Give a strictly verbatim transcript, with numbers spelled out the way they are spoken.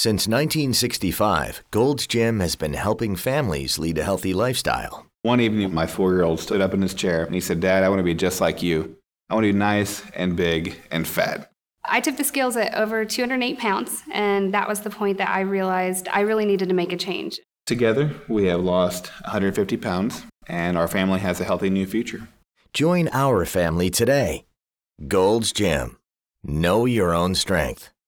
Since nineteen sixty-five, Gold's Gym has been helping families lead a healthy lifestyle. One evening, my four-year-old stood up in his chair and he said, "Dad, I want to be just like you. I want to be nice and big and fat." I took the scales at over two hundred eight pounds, and that was the point that I realized I really needed to make a change. Together, we have lost one hundred fifty pounds, and our family has a healthy new future. Join our family today. Gold's Gym. Know your own strength.